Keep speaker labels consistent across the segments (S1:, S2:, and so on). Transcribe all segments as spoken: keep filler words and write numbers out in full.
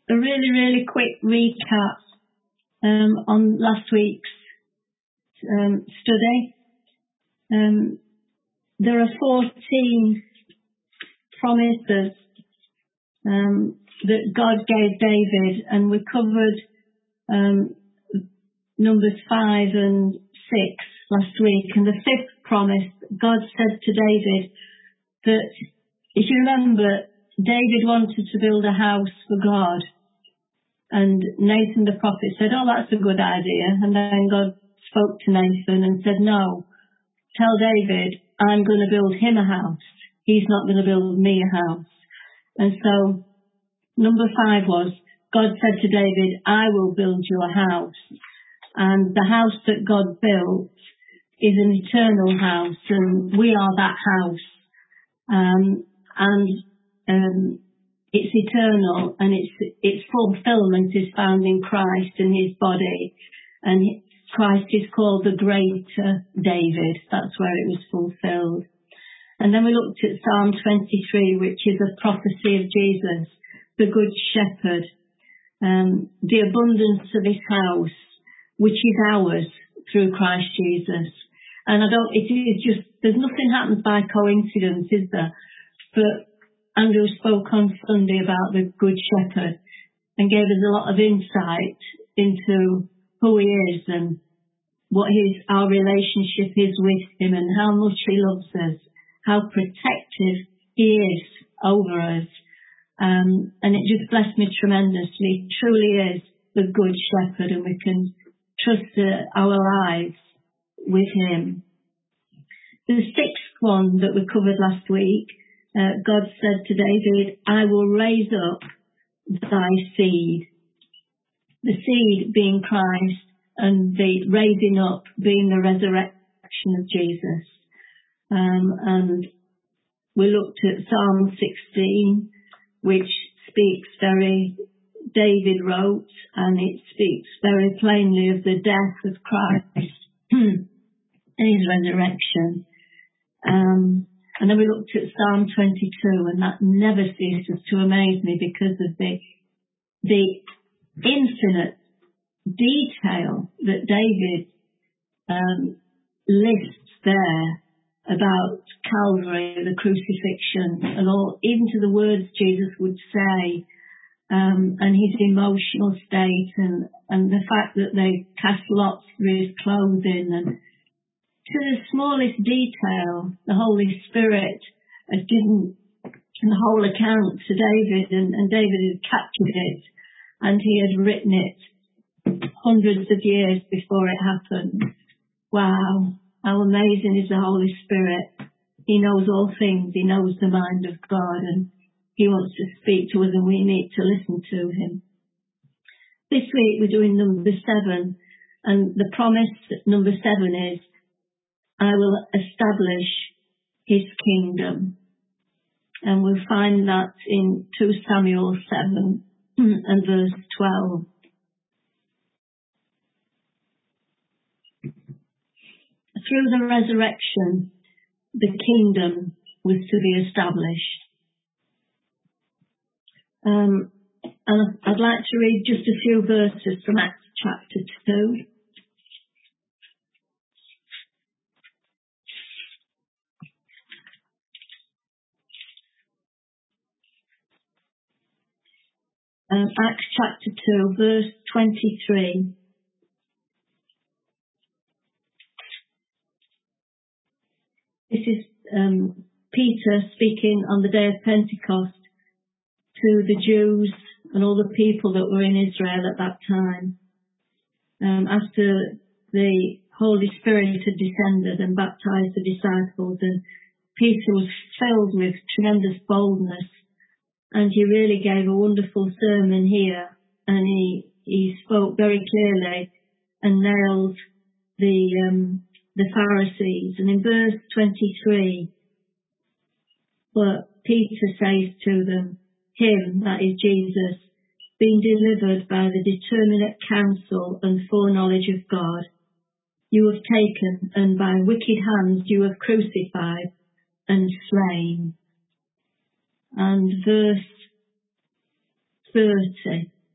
S1: a really, really quick recap um, on last week's um, study. Um, there are fourteen promises um, that God gave David, and we covered um, numbers five and six last week. And the fifth promise, God said to David that, if you remember, David wanted to build a house for God. And Nathan the prophet said, oh, that's a good idea. And then God spoke to Nathan and said, no, tell David, I'm going to build him a house. He's not going to build me a house. And so number five was, God said to David, I will build you a house. And the house that God built is an eternal house, and we are that house. Um, and um, it's eternal, and its its fulfillment is found in Christ and his body. And Christ is called the Greater David. That's where it was fulfilled. And then we looked at Psalm twenty-three, which is a prophecy of Jesus, the Good Shepherd, um, the abundance of his house, which is ours through Christ Jesus. And I don't, it is just, there's nothing happens by coincidence, is there? But Andrew spoke on Sunday about the Good Shepherd and gave us a lot of insight into who he is and what his, our relationship is with him and how much he loves us, how protective he is over us. Um, and it just blessed me tremendously. He truly is the Good Shepherd, and we can trust uh, our lives with him. The sixth one that we covered last week, uh, God said to David, I will raise up thy seed. The seed being Christ, and the raising up being the resurrection of Jesus. Um, and we looked at Psalm sixteen, which speaks very, David wrote, and it speaks very plainly of the death of Christ and his resurrection. Um, and then we looked at Psalm twenty-two, and that never ceases to amaze me because of the the infinite detail that David um, lists there about Calvary, the crucifixion, and all, even to the words Jesus would say, um, and his emotional state, and, and the fact that they cast lots for his clothing, and to the smallest detail, the Holy Spirit had given the whole account to David, and, and David had captured it, and he had written it hundreds of years before it happened. Wow, how amazing is the Holy Spirit. He knows all things. He knows the mind of God, and he wants to speak to us, and we need to listen to him. This week we're doing number seven, and the promise number seven is, I will establish his kingdom. And we'll find that in two Samuel seven and verse twelve. Through the resurrection, the kingdom was to be established. Um, and I'd like to read just a few verses from Acts chapter two. Um, Acts chapter two, verse twenty-three. This is um, Peter speaking on the day of Pentecost to the Jews and all the people that were in Israel at that time. Um, after the Holy Spirit had descended and baptized the disciples, and Peter was filled with tremendous boldness, and he really gave a wonderful sermon here, and he, he spoke very clearly and nailed the um, the Pharisees. And in verse twenty-three, but Peter says to them, him, that is Jesus, being delivered by the determinate counsel and foreknowledge of God, you have taken, and by wicked hands you have crucified and slain. And verse thirty,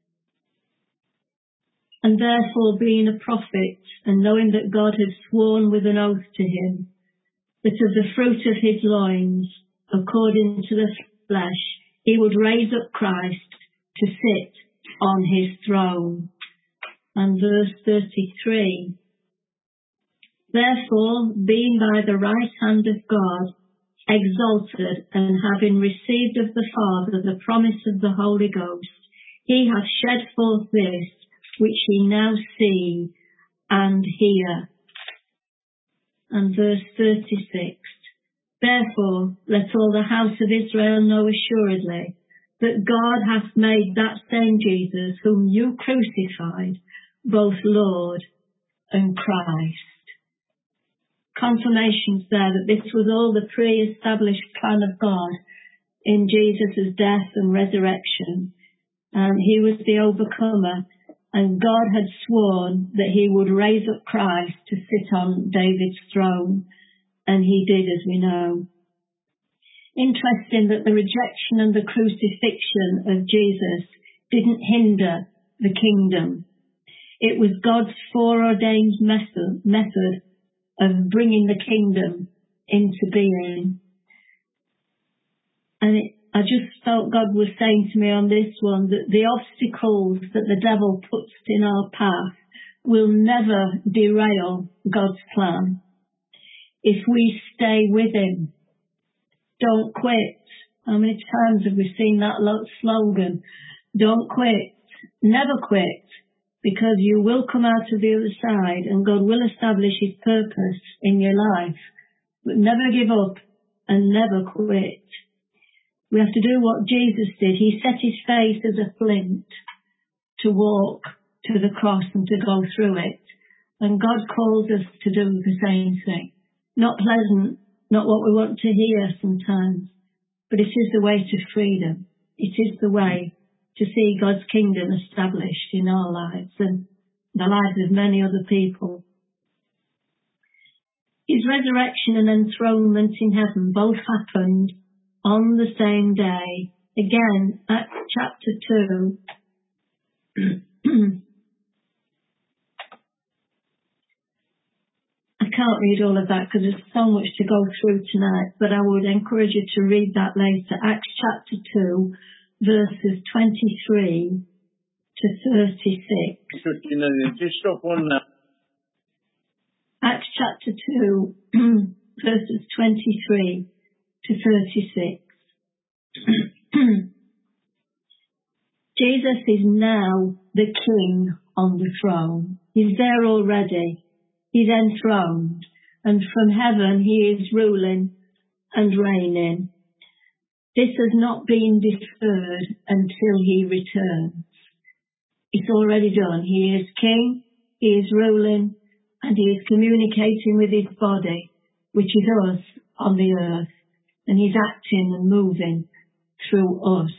S1: And therefore, being a prophet, and knowing that God had sworn with an oath to him, that of the fruit of his loins, according to the flesh, he would raise up Christ to sit on his throne. And verse thirty-three, therefore, being by the right hand of God, exalted, and having received of the Father the promise of the Holy Ghost, he hath shed forth this, which ye now see and hear. And verse thirty-six, therefore let all the house of Israel know assuredly that God hath made that same Jesus whom you crucified both Lord and Christ. Confirmations there that this was all the pre-established plan of God in Jesus' death and resurrection. Um, he was the overcomer, and God had sworn that he would raise up Christ to sit on David's throne, and he did, as we know. Interesting that the rejection and the crucifixion of Jesus didn't hinder the kingdom. It was God's foreordained method, method of bringing the kingdom into being. And it, I just felt God was saying to me on this one that the obstacles that the devil puts in our path will never derail God's plan if we stay with him. Don't quit. How many times have we seen that slogan? Don't quit. Never quit. Because you will come out of the other side and God will establish his purpose in your life. But never give up and never quit. We have to do what Jesus did. He set his face as a flint to walk to the cross and to go through it. And God calls us to do the same thing. Not pleasant, not what we want to hear sometimes, but it is the way to freedom. It is the way to see God's kingdom established in our lives and the lives of many other people. His resurrection and enthronement in heaven both happened on the same day. Again, Acts chapter two. I can't read all of that because there's so much to go through tonight, but I would encourage you to read that later. Acts chapter two, verses twenty-three to thirty-six.
S2: Just stop on that.
S1: Acts chapter two, verses twenty-three to thirty-six. Jesus is now the King on the throne. He's there already. He's enthroned. And from heaven he is ruling and reigning. This has not been deferred until he returns. It's already done. He is King, he is ruling, and he is communicating with his body, which is us on the earth. And he's acting and moving through us.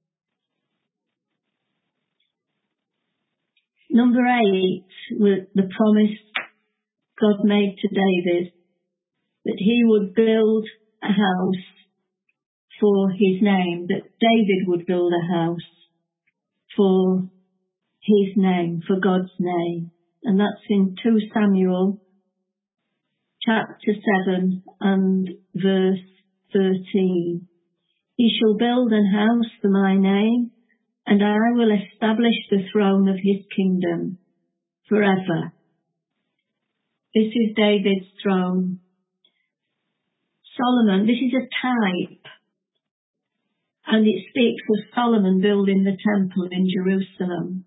S1: Number eight, the promise God made to David, that he would build a house for his name, that David would build a house for his name, for God's name. And that's in two Samuel chapter seven and verse thirteen. He shall build an house for my name, and I will establish the throne of his kingdom forever. This is David's throne. Solomon, this is a type, and it speaks of Solomon building the temple in Jerusalem.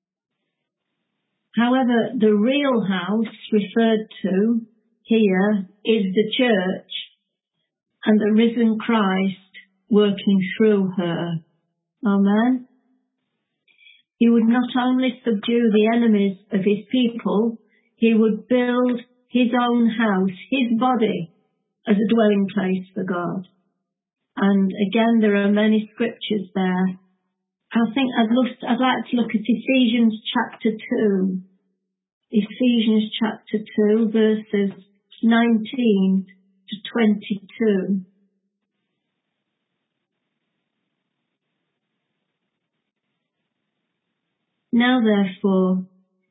S1: However, the real house referred to here is the church and the risen Christ working through her. Amen. He would not only subdue the enemies of his people, he would build his own house, his body, as a dwelling place for God. And again, there are many scriptures there. I think I'd, look, I'd like to look at Ephesians chapter two. Ephesians chapter two, verses nineteen to twenty-two. Now therefore,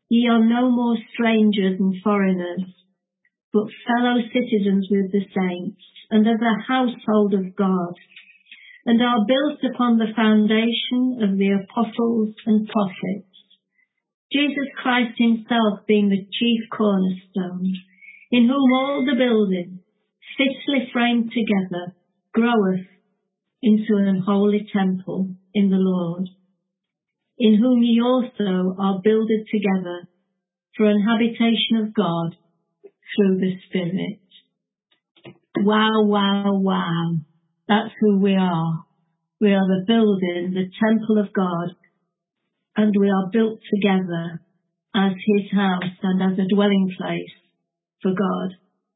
S1: Ye are no more strangers and foreigners, but fellow citizens with the saints, and of the household of God, and are built upon the foundation of the apostles and prophets, Jesus Christ himself being the chief cornerstone, in whom all the building, fitly framed together, groweth into an holy temple in the Lord, in whom ye also are builded together for an habitation of God through the Spirit. Wow, wow, wow. That's who we are. We are the building, the temple of God, and we are built together as his house and as a dwelling place for God.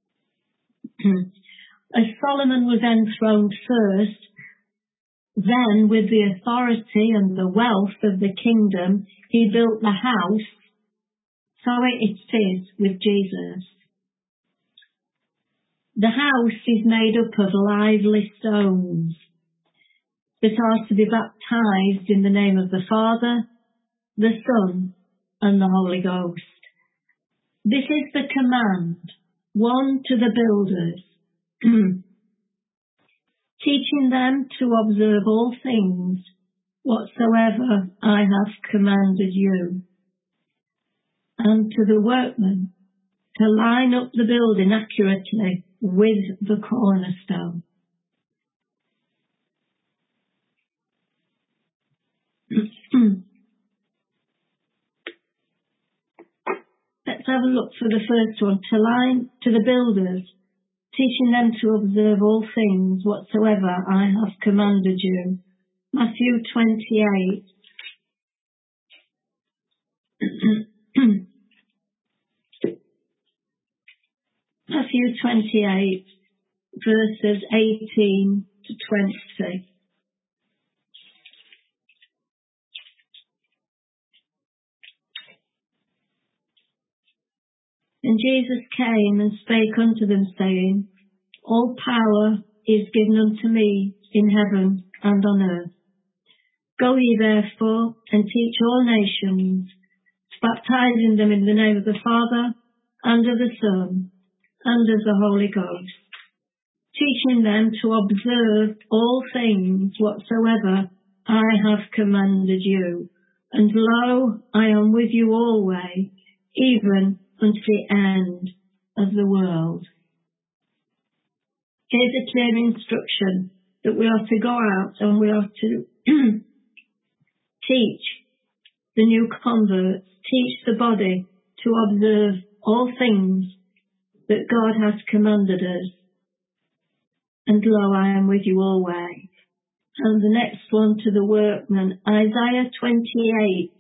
S1: As Solomon was enthroned first, then with the authority and the wealth of the kingdom, he built the house. So it is with Jesus. The house is made up of lively stones that are to be baptized in the name of the Father, the Son, and the Holy Ghost. This is the command, one to the builders, teaching them to observe all things whatsoever I have commanded you, and to the workmen to line up the building accurately with the cornerstone. Let's have a look for the first one. To line to the builders, teaching them to observe all things whatsoever I have commanded you. Matthew twenty-eight. Matthew twenty-eight, verses eighteen to twenty. And Jesus came and spake unto them, saying, All power is given unto me in heaven and on earth. Go ye therefore and teach all nations, baptizing them in the name of the Father, and of the Son, and of the Holy Ghost, teaching them to observe all things whatsoever I have commanded you. And lo, I am with you always, even unto the end of the world. Here's a clear instruction that we are to go out and we are to teach the new converts, teach the body to observe all things that God has commanded us. And lo, I am with you always. And the next one to the workmen, Isaiah twenty-eight.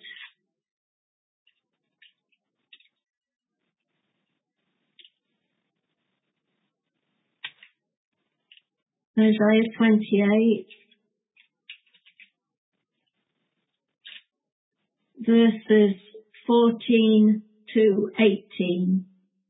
S1: Isaiah twenty-eight, verses fourteen to eighteen.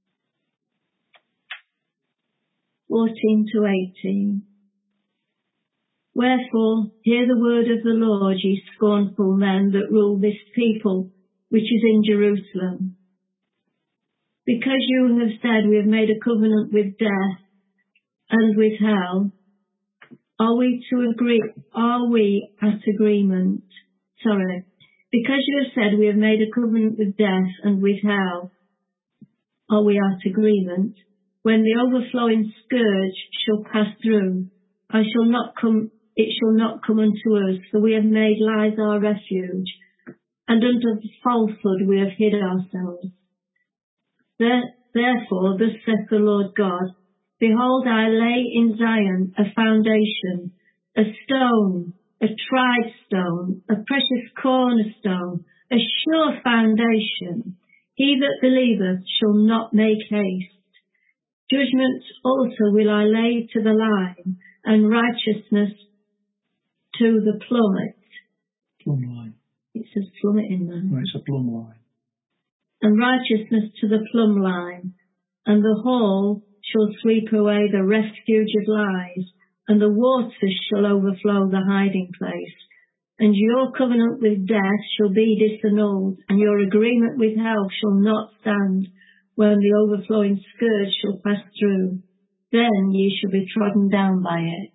S1: fourteen to eighteen. Wherefore, hear the word of the Lord, ye scornful men that rule this people, which is in Jerusalem. Because you have said, we have made a covenant with death and with hell, are we to agree, are we at agreement? Sorry. Because you have said, we have made a covenant with death and with hell, are we at agreement? When the overflowing scourge shall pass through, I shall not come, it shall not come unto us, for we have made lies our refuge, and unto falsehood we have hid ourselves. There, therefore, thus saith the Lord God, Behold, I lay in Zion a foundation, a stone, a tried stone, a precious cornerstone, a sure foundation. He that believeth shall not make haste. Judgment also will I lay to the line, and righteousness to the plummet.
S3: Plumb line.
S1: It says plummet in there.
S3: No, it's a plumb line.
S1: And righteousness to the plumb line, and the whole shall sweep away the refuge of lies, and the waters shall overflow the hiding place. And your covenant with death shall be disannulled, and your agreement with hell shall not stand when the overflowing scourge shall pass through. Then ye shall be trodden down by it.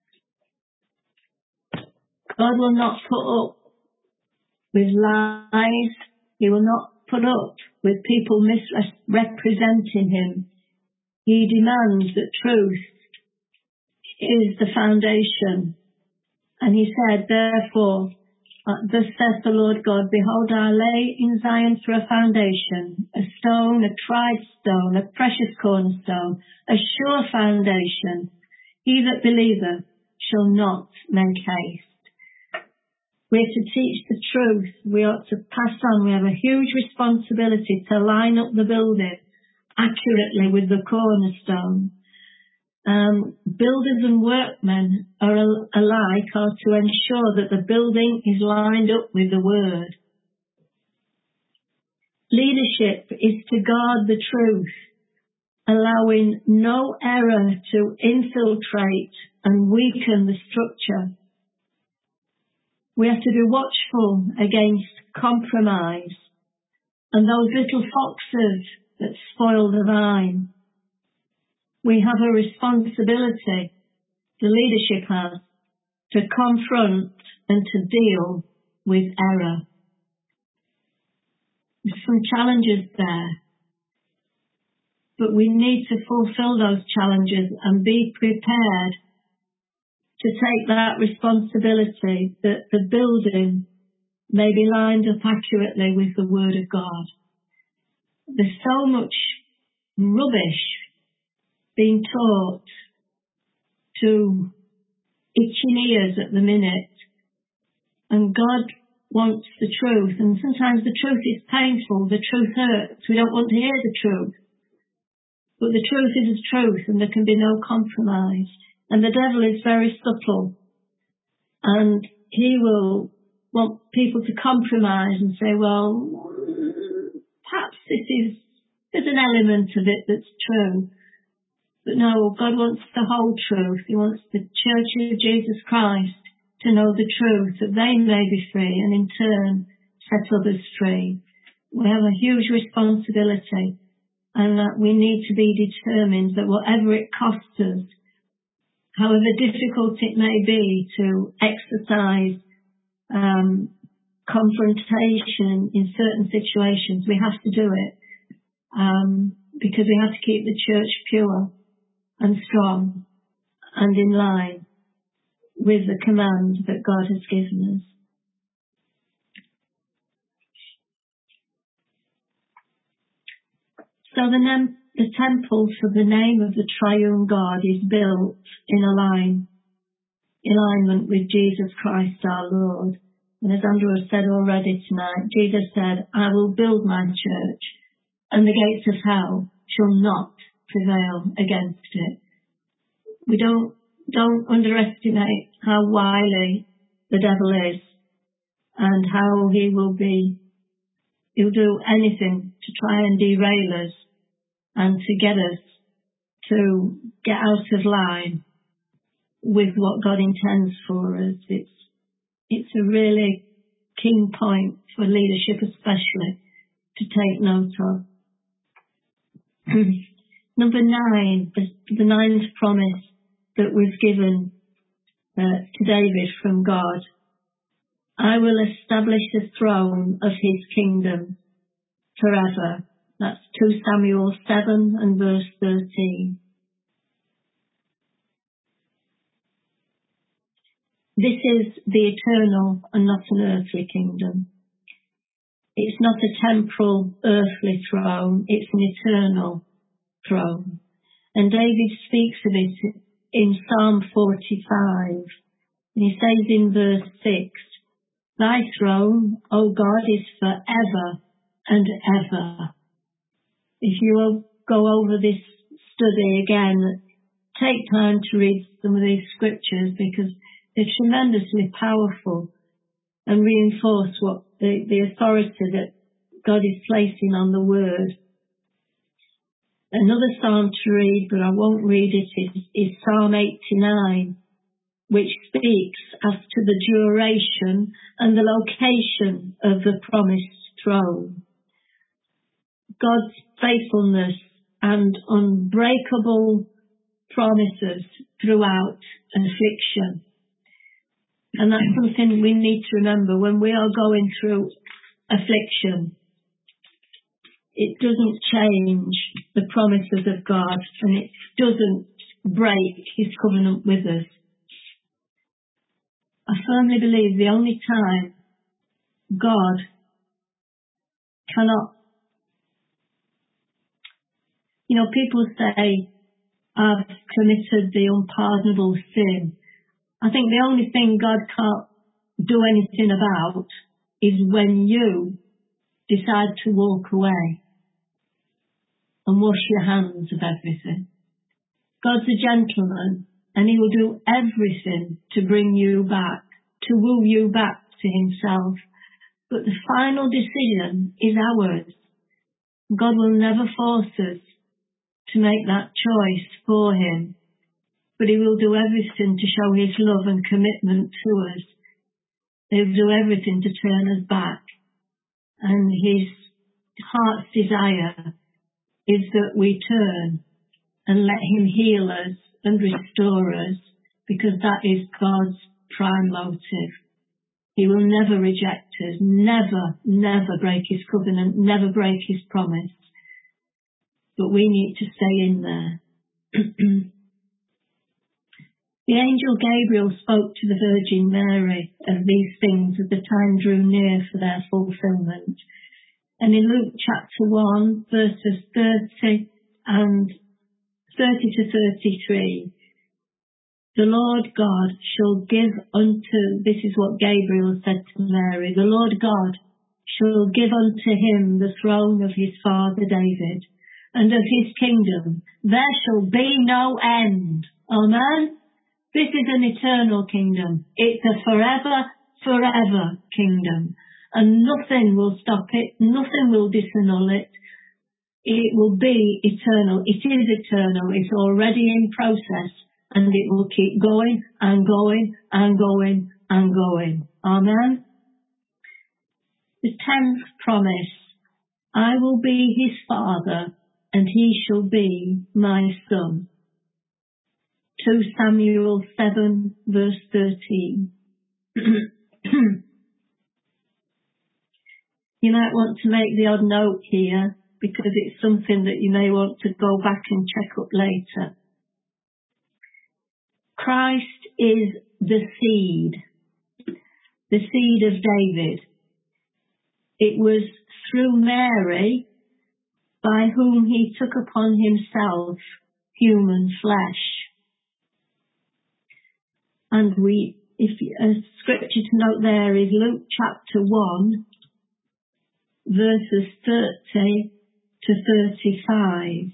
S1: God will not put up with lies. He will not put up with people misrepresenting him. He demands that truth is the foundation. And he said, therefore, uh, thus saith the Lord God, behold, I lay in Zion for a foundation, a stone, a tried stone, a precious cornerstone, a sure foundation. He that believeth shall not make haste. We are to teach the truth. We ought to pass on. We have a huge responsibility to line up the building accurately with the cornerstone. Um, builders and workmen are al- alike are to ensure that the building is lined up with the word. Leadership is to guard the truth, allowing no error to infiltrate and weaken the structure. We have to be watchful against compromise and those little foxes that spoil the vine. We have a responsibility, the leadership has, to confront and to deal with error. There's some challenges there, but we need to fulfill those challenges and be prepared to take that responsibility that the building may be lined up accurately with the Word of God. There's so much rubbish being taught to itching ears at the minute, and God wants the truth, and sometimes the truth is painful, the truth hurts, we don't want to hear the truth, but the truth is the truth and there can be no compromise. And the devil is very subtle, and he will want people to compromise and say, well, perhaps this is, there's an element of it that's true. But no, God wants the whole truth. He wants the Church of Jesus Christ to know the truth, that they may be free and in turn set others free. We have a huge responsibility, and that we need to be determined that whatever it costs us, however difficult it may be to exercise um, confrontation in certain situations, we have to do it um, because we have to keep the church pure and strong and in line with the command that God has given us. So the, nem- the temple for the name of the triune God is built in a line, alignment with Jesus Christ our Lord. And as Andrew has said already tonight, Jesus said, I will build my church, and the gates of hell shall not prevail against it. We don't, don't underestimate how wily the devil is, and how he will be, he'll do anything to try and derail us and to get us to get out of line with what God intends for us. It's, it's a really key point for leadership especially to take note of. Number nine, the, the ninth promise that was given uh, to David from God. I will establish the throne of his kingdom forever. That's two Samuel seven and verse thirteen. This is the eternal and not an earthly kingdom. It's not a temporal earthly throne, it's an eternal throne. And David speaks of it in Psalm forty-five. And he says in verse six, Thy throne, O God, is forever and ever. If you will go over this study again, take time to read some of these scriptures because they're tremendously powerful and reinforce what the, the authority that God is placing on the word. Another psalm to read, but I won't read it, is, is Psalm eighty-nine, which speaks as to the duration and the location of the promised throne. God's faithfulness and unbreakable promises throughout affliction. And that's something we need to remember when we are going through affliction. It doesn't change the promises of God, and it doesn't break his covenant with us. I firmly believe the only time God cannot, you know, people say, I've committed the unpardonable sin. I think the only thing God can't do anything about is when you decide to walk away and wash your hands of everything. God's a gentleman, and he will do everything to bring you back, to woo you back to himself. But the final decision is ours. God will never force us to make that choice for him, but he will do everything to show his love and commitment to us. He'll do everything to turn us back. And his heart's desire is that we turn and let him heal us and restore us, because that is God's prime motive. He will never reject us, never, never break his covenant, never break his promise. But we need to stay in there. The angel Gabriel spoke to the Virgin Mary of these things as the time drew near for their fulfillment. And in Luke chapter one, verses thirty and thirty to thirty-three, the Lord God shall give unto, this is what Gabriel said to Mary, the Lord God shall give unto him the throne of his father David, and of his kingdom there shall be no end. Amen? This is an eternal kingdom. It's a forever, forever kingdom. And nothing will stop it. Nothing will disannul it. It will be eternal. It is eternal. It's already in process. And it will keep going and going and going and going. Amen? The tenth promise. I will be his father, and he shall be my son. two Samuel seven, verse thirteen. You might want to make the odd note here, because it's something that you may want to go back and check up later. Christ is the seed, the seed of David. It was through Mary by whom he took upon himself human flesh. And we, if a scripture to note there is Luke chapter one, verses thirty to thirty-five.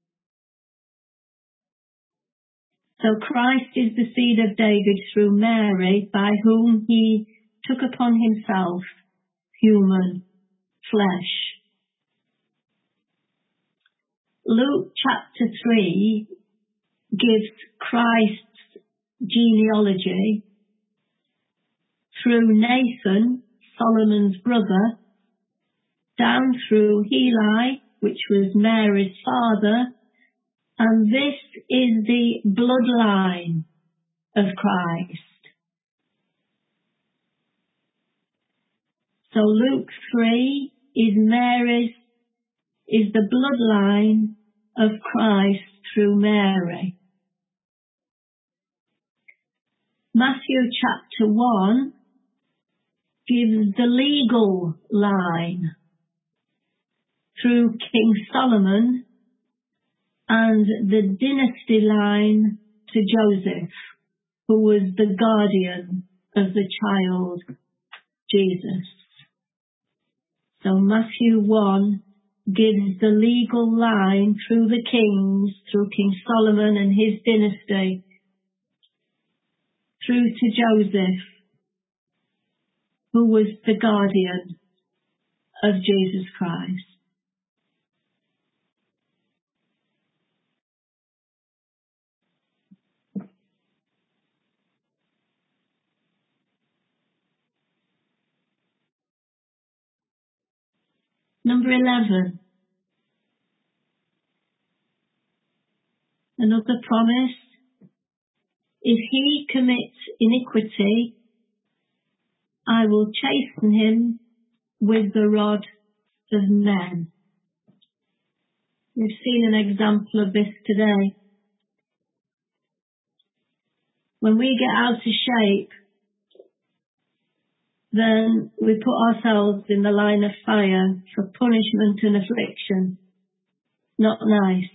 S1: So Christ is the seed of David through Mary, by whom he took upon himself human flesh. Luke chapter three gives Christ's genealogy through Nathan, Solomon's brother, down through Heli, which was Mary's father, and this is the bloodline of Christ. So Luke three is Mary's, is the bloodline of Christ through Mary. Matthew chapter one gives the legal line through King Solomon and the dynasty line to Joseph, who was the guardian of the child Jesus. So Matthew one gives the legal line through the kings, through King Solomon and his dynasty, through to Joseph, who was the guardian of Jesus Christ. Number eleven. Another promise. If he commits iniquity, I will chasten him with the rod of men. We've seen an example of this today. When we get out of shape, then we put ourselves in the line of fire for punishment and affliction. Not nice.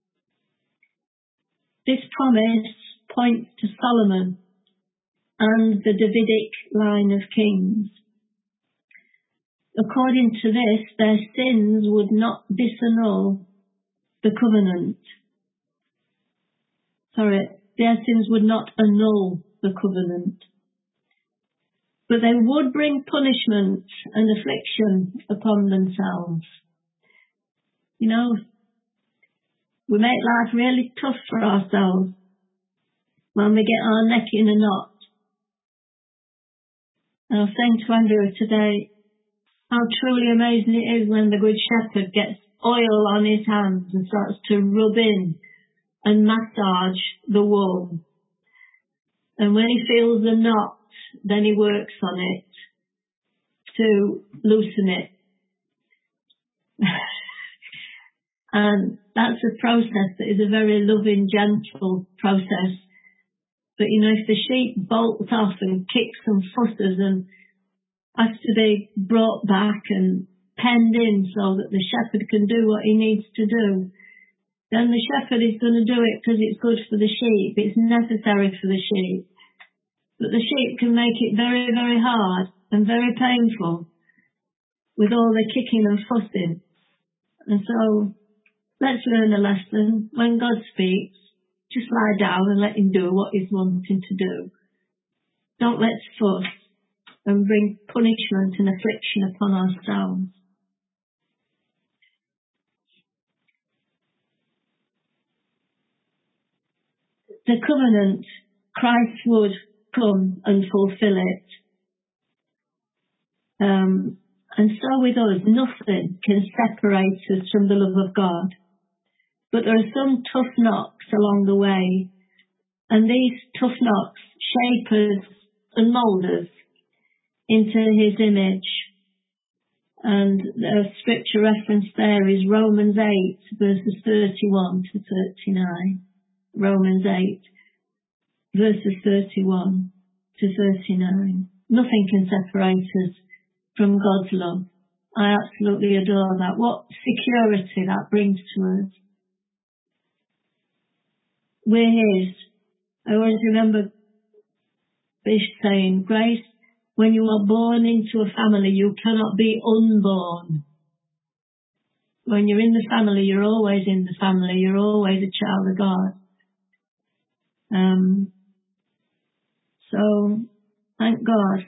S1: This promise points to Solomon and the Davidic line of kings. According to this, their sins would not disannul the covenant. Sorry, their sins would not annul the covenant. But they would bring punishment and affliction upon themselves. You know, we make life really tough for ourselves when we get our neck in a knot. And I was saying to Andrew today how truly amazing it is when the Good Shepherd gets oil on his hands and starts to rub in and massage the wool. And when he feels the knot, then he works on it to loosen it. And that's a process that is a very loving, gentle process. But, you know, if the sheep bolts off and kicks and fusses and has to be brought back and penned in so that the shepherd can do what he needs to do, then the shepherd is going to do it because it's good for the sheep. It's necessary for the sheep. But the sheep can make it very, very hard and very painful with all the kicking and fussing. And so let's learn a lesson. When God speaks, just lie down and let him do what he's wanting to do. Don't let's fuss and bring punishment and affliction upon ourselves. The covenant, Christ would come and fulfill it. Um, and so with us, nothing can separate us from the love of God. But there are some tough knocks along the way, and these tough knocks shape us and mould us into his image. And the scripture reference there is Romans eight, verses thirty-one to thirty-nine. Romans eight, verses thirty-one to thirty-nine. Nothing can separate us from God's love. I absolutely adore that. What security that brings to us. We're his. I always remember Bish saying, Grace, when you are born into a family, you cannot be unborn. When you're in the family, you're always in the family. You're always a child of God. Um, so, thank God.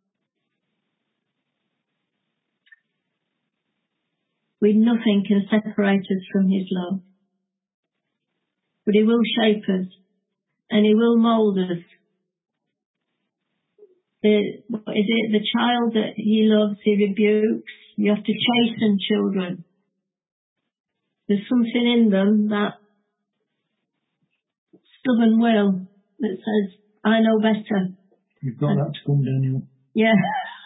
S1: We nothing can separate us from his love. But he will shape us. And he will mould us. The, what is it? The child that he loves, he rebukes. You have to chasten children. There's something in them, that stubborn will, that says, I know better.
S3: You've got
S1: and,
S3: that to come, Daniel.
S1: Yeah.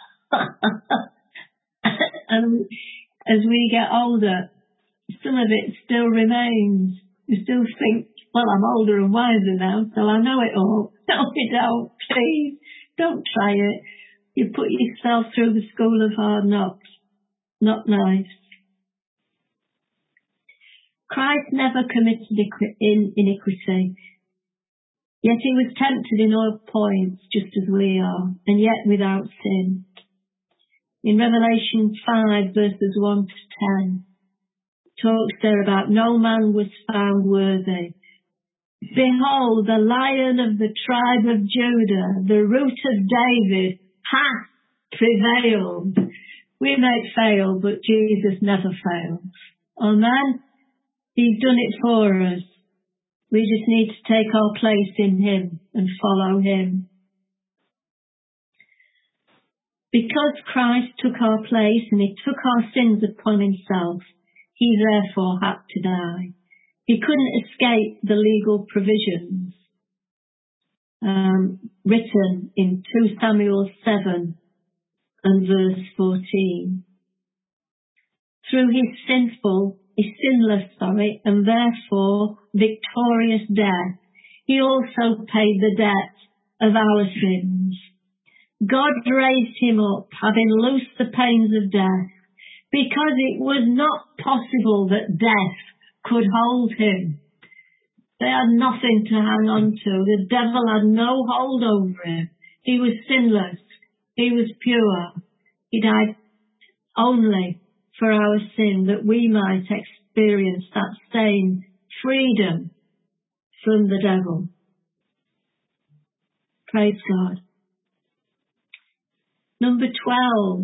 S1: And as we get older, some of it still remains. You still think, well, I'm older and wiser now, so I know it all. No, you don't. Please, don't try it. You put yourself through the school of hard knocks. Not nice. Christ never committed iniquity. Yet he was tempted in all points, just as we are, and yet without sin. In Revelation five, verses one to ten, talks there about no man was found worthy. Behold, the Lion of the tribe of Judah, the root of David, hath prevailed. We may fail, but Jesus never fails. Amen? He's done it for us. We just need to take our place in him and follow him. Because Christ took our place and he took our sins upon himself, he therefore had to die. He couldn't escape the legal provisions um, written in two Samuel seven and verse fourteen. Through his sinful, his sinless, sorry, and therefore victorious death, he also paid the debt of our sins. God raised him up, having loosed the pains of death, because it was not possible that death could hold him. They had nothing to hang on to. The devil had no hold over him. He was sinless. He was pure. He died only for our sin, that we might experience that same freedom from the devil. Praise God. Number twelve.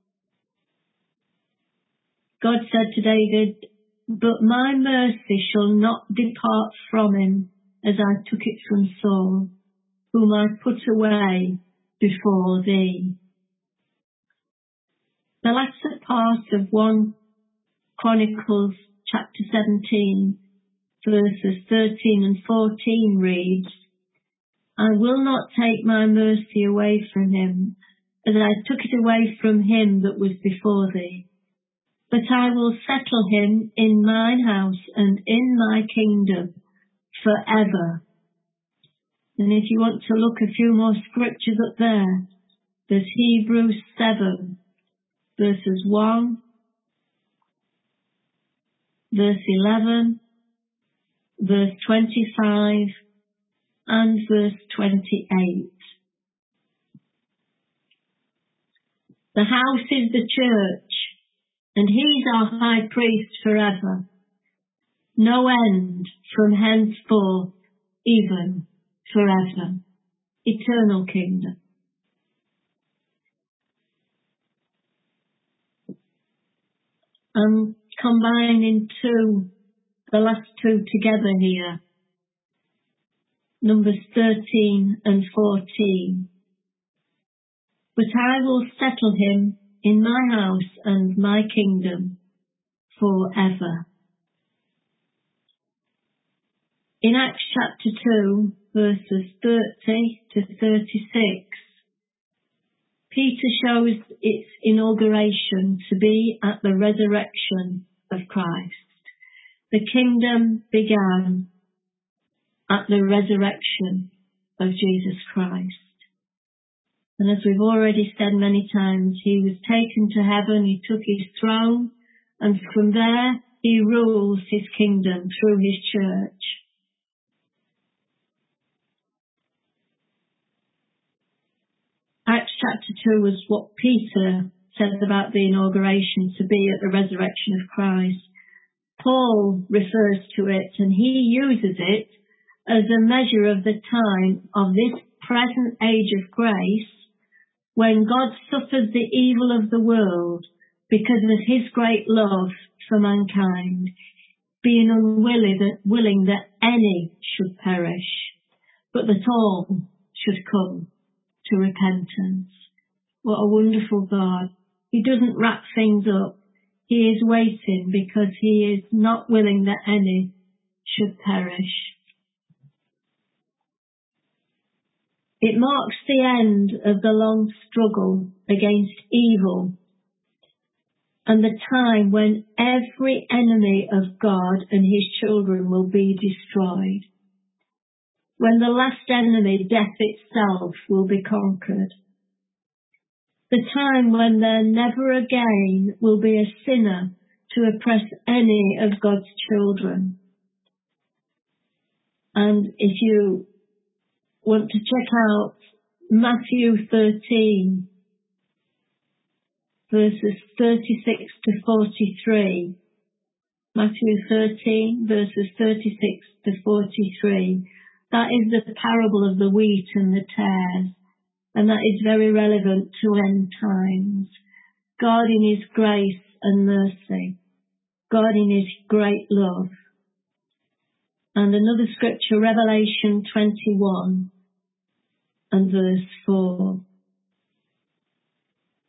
S1: God said to David, "But my mercy shall not depart from him, as I took it from Saul, whom I put away before thee." The latter part of First Chronicles chapter seventeen, verses thirteen and fourteen reads, "I will not take my mercy away from him, as I took it away from him that was before thee. But I will settle him in mine house and in my kingdom forever." And if you want to look a few more scriptures up there, there's Hebrews seven, verses one, verse eleven, verse twenty-five, and verse twenty-eight. The house is the church, and he's our high priest forever. No end from henceforth, even forever. Eternal kingdom. I'm combining two, the last two together here. Numbers thirteen and fourteen. "But I will settle him in my house and my kingdom forever." In Acts chapter two, verses thirty to thirty-six, Peter shows its inauguration to be at the resurrection of Christ. The kingdom began at the resurrection of Jesus Christ. And as we've already said many times, he was taken to heaven, he took his throne, and from there he rules his kingdom through his church. Acts chapter two was what Peter said about the inauguration to be at the resurrection of Christ. Paul refers to it, and he uses it as a measure of the time of this present age of grace, when God suffers the evil of the world because of his great love for mankind, being unwilling that, willing that any should perish, but that all should come to repentance. What a wonderful God. He doesn't wrap things up. He is waiting because he is not willing that any should perish. It marks the end of the long struggle against evil and the time when every enemy of God and his children will be destroyed. When the last enemy, death itself, will be conquered. The time when there never again will be a sinner to oppress any of God's children. And if you want to check out Matthew thirteen, verses thirty-six to forty-three, Matthew thirteen, verses thirty-six to forty-three, that is the parable of the wheat and the tares, and that is very relevant to end times. God in his grace and mercy, God in his great love. And another scripture, Revelation twenty-one and verse four.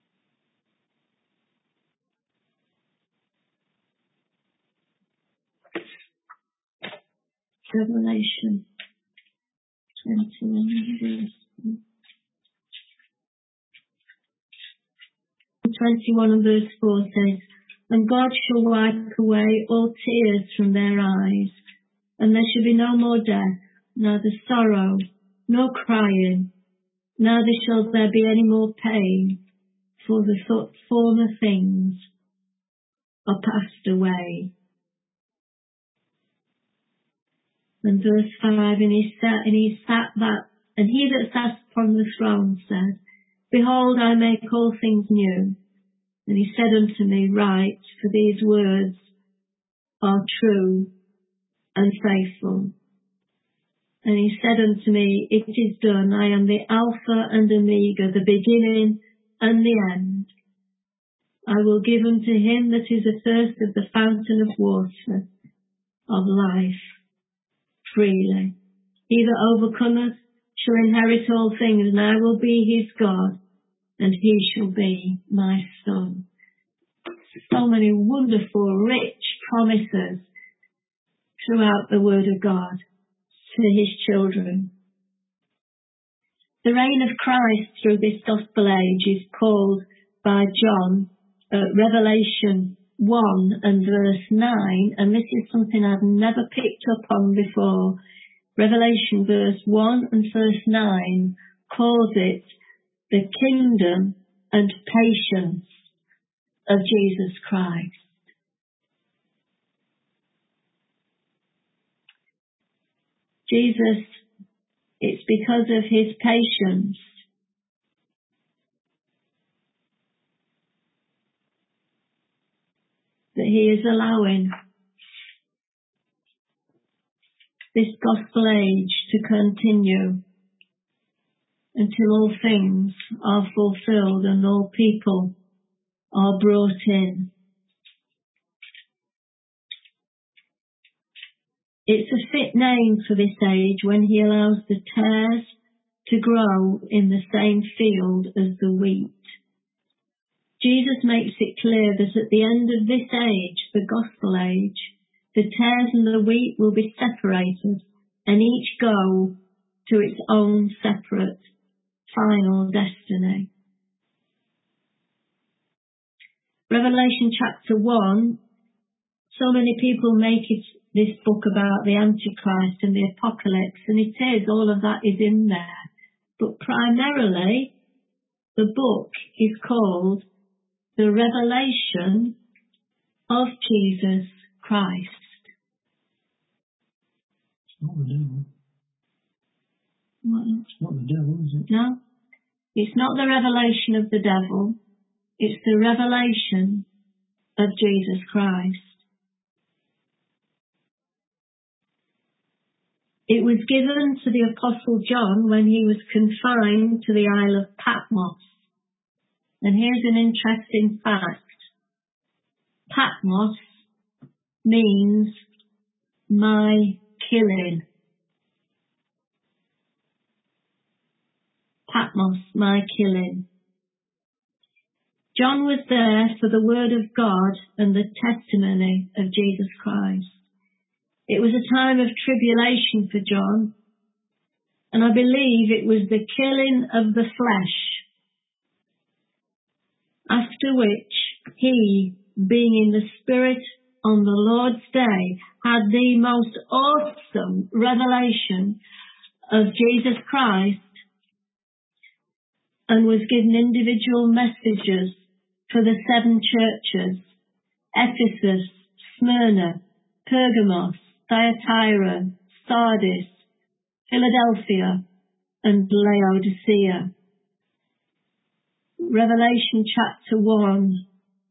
S1: Revelation twenty-one, verse twenty-one and verse four says, "And God shall wipe away all tears from their eyes, and there shall be no more death, neither sorrow, nor crying, neither shall there be any more pain, for the th- former things are passed away." And verse five, and he sat, and he sat that, and he that sat upon the throne said, "Behold, I make all things new." And he said unto me, "Write, for these words are true and faithful." And he said unto me, "It is done. I am the Alpha and Omega, the beginning and the end. I will give unto him that is athirst of the fountain of water of life freely. He that overcometh shall inherit all things, and I will be his God, and he shall be my son." So many wonderful, rich promises throughout the Word of God to his children. The reign of Christ through this gospel age is called by John uh, Revelation one and verse nine, and this is something I've never picked up on before. Revelation verse one and verse nine calls it the kingdom and patience of Jesus Christ. Jesus, it's because of his patience that he is allowing this gospel age to continue until all things are fulfilled and all people are brought in. It's a fit name for this age when he allows the tares to grow in the same field as the wheat. Jesus makes it clear that at the end of this age, the gospel age, the tares and the wheat will be separated and each go to its own separate final destiny. Revelation chapter one, so many people make it this book about the Antichrist and the Apocalypse, and it is, all of that is in there. But primarily, the book is called The Revelation of Jesus Christ.
S3: It's not the devil.
S1: What?
S3: It's not the devil, is it?
S1: No, it's not the revelation of the devil. It's the revelation of Jesus Christ. It was given to the Apostle John when he was confined to the Isle of Patmos. And here's an interesting fact. Patmos means my killing. Patmos, my killing. John was there for the word of God and the testimony of Jesus Christ. It was a time of tribulation for John, and I believe it was the killing of the flesh, after which he, being in the Spirit on the Lord's day, had the most awesome revelation of Jesus Christ and was given individual messages for the seven churches: Ephesus, Smyrna, Pergamos, Thyatira, Sardis, Philadelphia, and Laodicea. Revelation chapter one.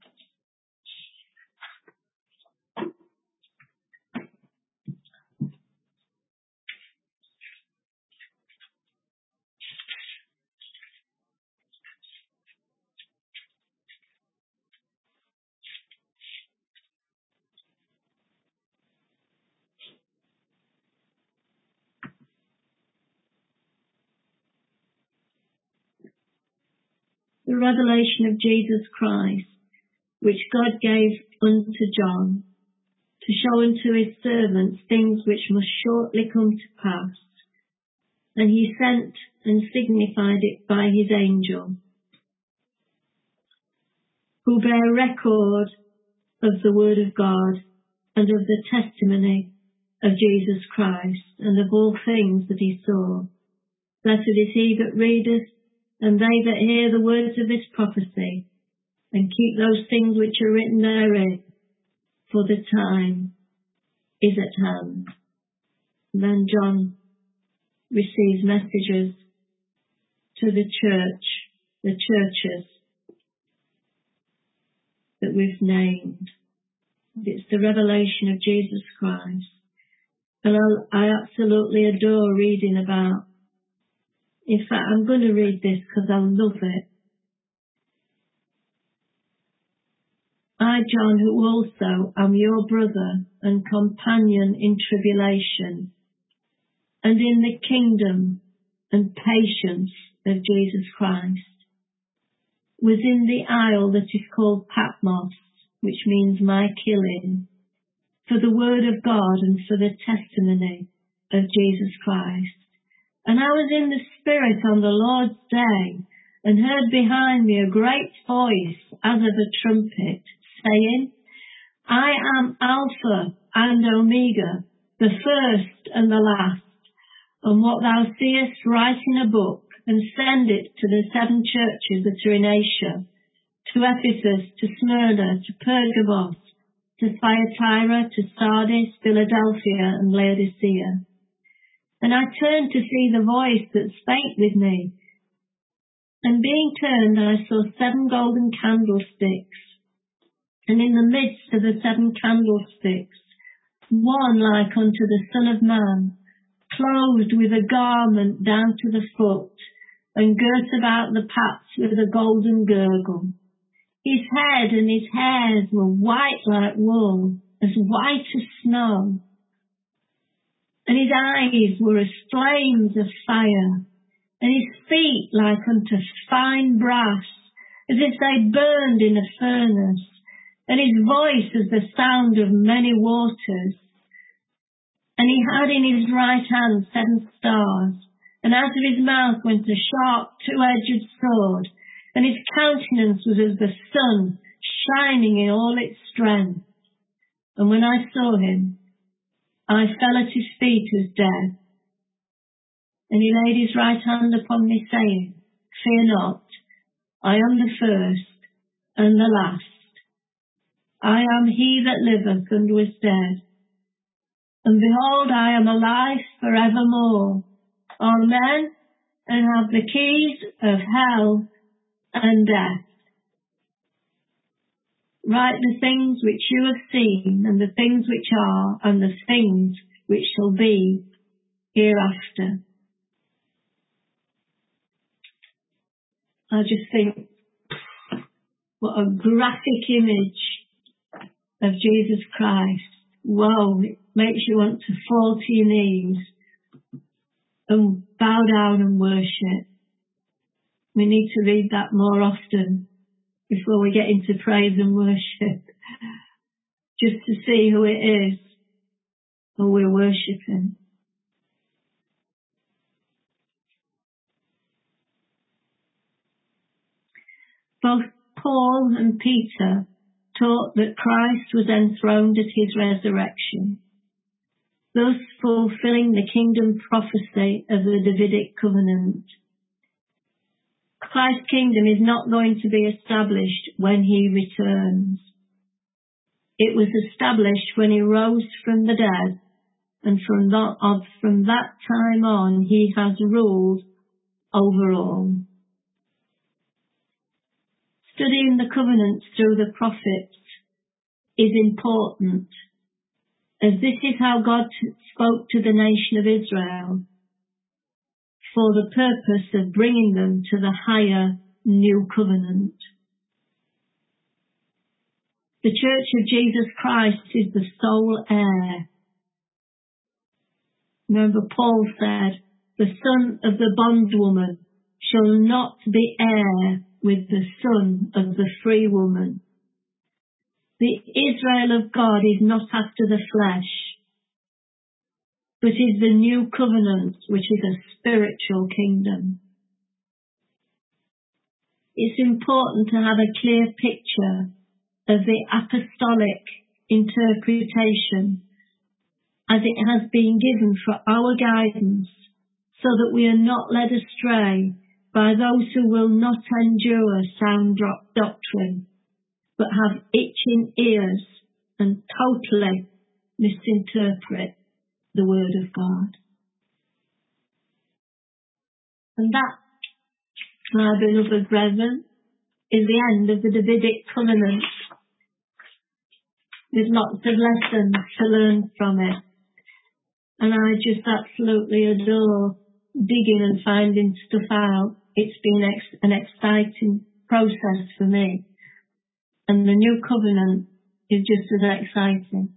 S1: The revelation of Jesus Christ, which God gave unto John to show unto his servants things which must shortly come to pass. And he sent and signified it by his angel, who bear record of the word of God and of the testimony of Jesus Christ, and of all things that he saw. Blessed is he that readeth, and they that hear the words of this prophecy, and keep those things which are written therein, for the time is at hand. And then John receives messages to the church, the churches that we've named. It's the revelation of Jesus Christ. And I, I absolutely adore reading about. In fact, I'm going to read this because I love it. I, John, who also am your brother and companion in tribulation, and in the kingdom and patience of Jesus Christ, was in the isle that is called Patmos, which means my killing, for the word of God and for the testimony of Jesus Christ. And I was in the Spirit on the Lord's day, and heard behind me a great voice as of a trumpet, saying, I am Alpha and Omega, the first and the last. And what thou seest, write in a book, and send it to the seven churches that are in Asia, to Ephesus, to Smyrna, to Pergamos, to Thyatira, to Sardis, Philadelphia, and Laodicea. And I turned to see the voice that spake with me. And being turned, I saw seven golden candlesticks. And in the midst of the seven candlesticks, one like unto the Son of Man, clothed with a garment down to the foot, and girt about the paps with a golden girdle. His head and his hairs were white like wool, as white as snow. And his eyes were as flames of fire, and his feet like unto fine brass, as if they burned in a furnace, and his voice as the sound of many waters. And he had in his right hand seven stars, and out of his mouth went a sharp two-edged sword, and his countenance was as the sun shining in all its strength. And when I saw him, I fell at his feet as dead. And he laid his right hand upon me, saying, Fear not, I am the first and the last. I am he that liveth and was dead. And behold, I am alive for evermore. Amen. And have the keys of hell and death. Write the things which you have seen, and the things which are, and the things which shall be hereafter. I just think, what a graphic image of Jesus Christ. Wow, it makes you want to fall to your knees and bow down and worship. We need to read that more often before we get into praise and worship, just to see who it is who we're worshipping. Both Paul and Peter taught that Christ was enthroned at his resurrection, thus fulfilling the kingdom prophecy of the Davidic covenant. Christ's kingdom is not going to be established when he returns. It was established when he rose from the dead, and from that, from that time on he has ruled over all. Studying the covenants through the prophets is important, as this is how God spoke to the nation of Israel for the purpose of bringing them to the higher new covenant. The Church of Jesus Christ is the sole heir. Remember, Paul said, the son of the bondwoman shall not be heir with the son of the free woman. The Israel of God is not after the flesh, but is the new covenant, which is a spiritual kingdom. It's important to have a clear picture of the apostolic interpretation as it has been given for our guidance, so that we are not led astray by those who will not endure sound doctrine, but have itching ears and totally misinterpret the word of God. And that, my beloved brethren, is the end of the Davidic covenant, with lots of lessons to learn from it. And I just absolutely adore digging and finding stuff out. It's been ex- an exciting process for me. And the new covenant is just as exciting.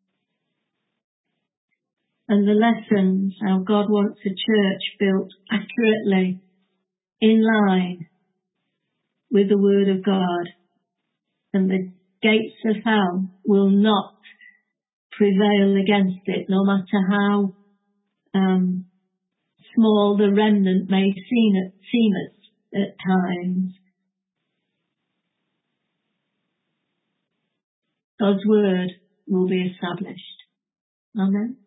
S1: And the lessons, how God wants a church built accurately in line with the word of God. And the gates of hell will not prevail against it, no matter how um, small the remnant may seem at, seem at, at times. God's word will be established. Amen.